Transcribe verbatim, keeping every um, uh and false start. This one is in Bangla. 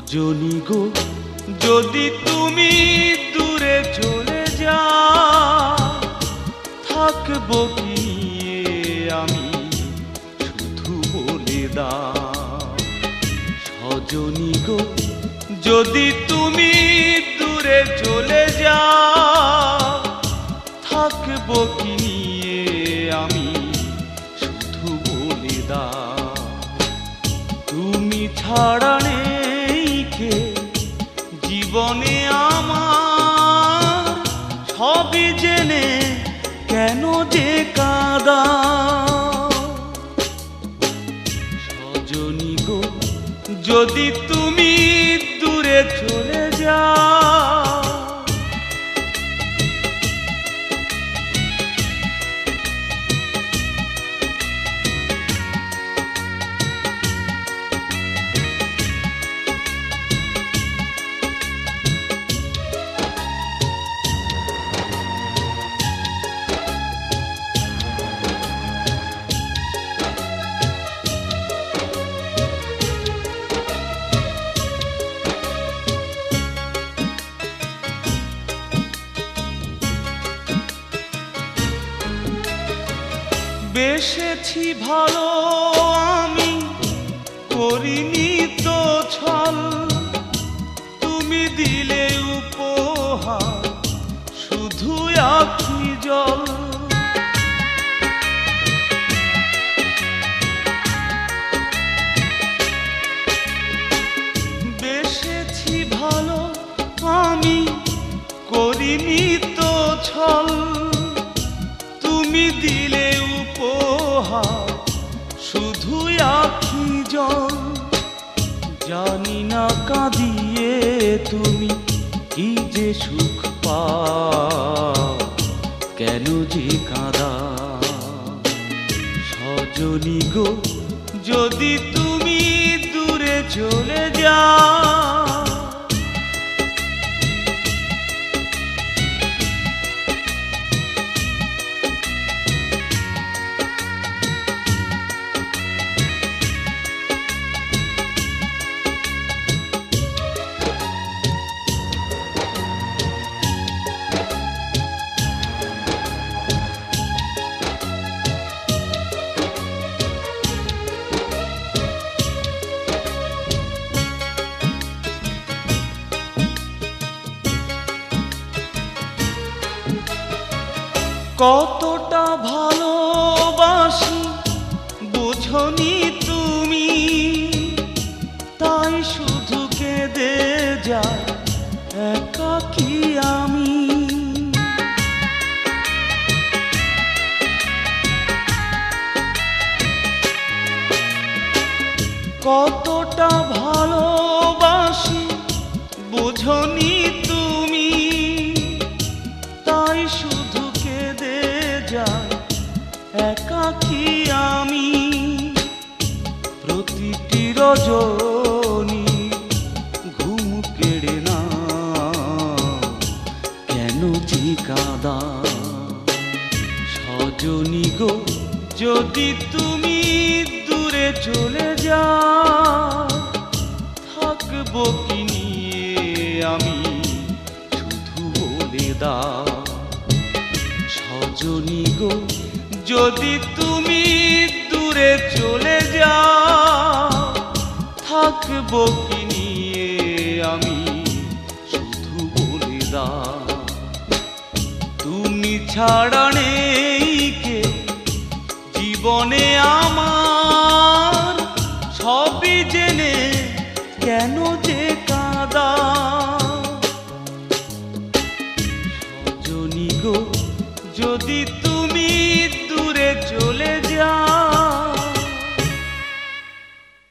সজনী গো যদি তুমি দূরে চলে যাও থাকবো কি আমি শুধু বলে দাও। সজনী গো যদি তুমি দূরে চলে যাও থাকবো কি আমি শুধু বলে দাও। তুমি ছাড়া নেই কে জীবনে আমার সবই জেনে কেন যে কাঁদা। সজনী গো যদি তুমি দূরে চলে যাও বেসেছি ভালো আমি করিনি তো ছল তুমি দিলে উপহার শুধু আখি জল। বেসেছি ভালো আমি করিনি তো ছল তুমি দিলে উপহার শুধু আখি জল। জানি না কাঁদিয়ে তুমি কি যে সুখ পাও কেন যে কাঁদা। সজনী গো যদি তুমি দূরে চলে যাও কতটা ভালোবাসি বুঝনি তুমি তাই শুধু কেঁদে যাই একাকী আমি। কতটা ভালোবাসি বুঝনি তুমি তাই শুধু যাই একাকী আমি। প্রতিটি রজনী ঘুম কেড়ে না কেন যে কাঁদা। সজনী গো যদি তুমি দূরে চলে যাও থাকবো কি নিয়ে আমি শুধু বলে দাও। সজনী গো যদি তুমি দূরে চলে যাও থাকবো কি নিয়ে আমি শুধু বলে দাও। তুমি ছাড়া নেই কে জীবনে আমার সবই জেনে কেন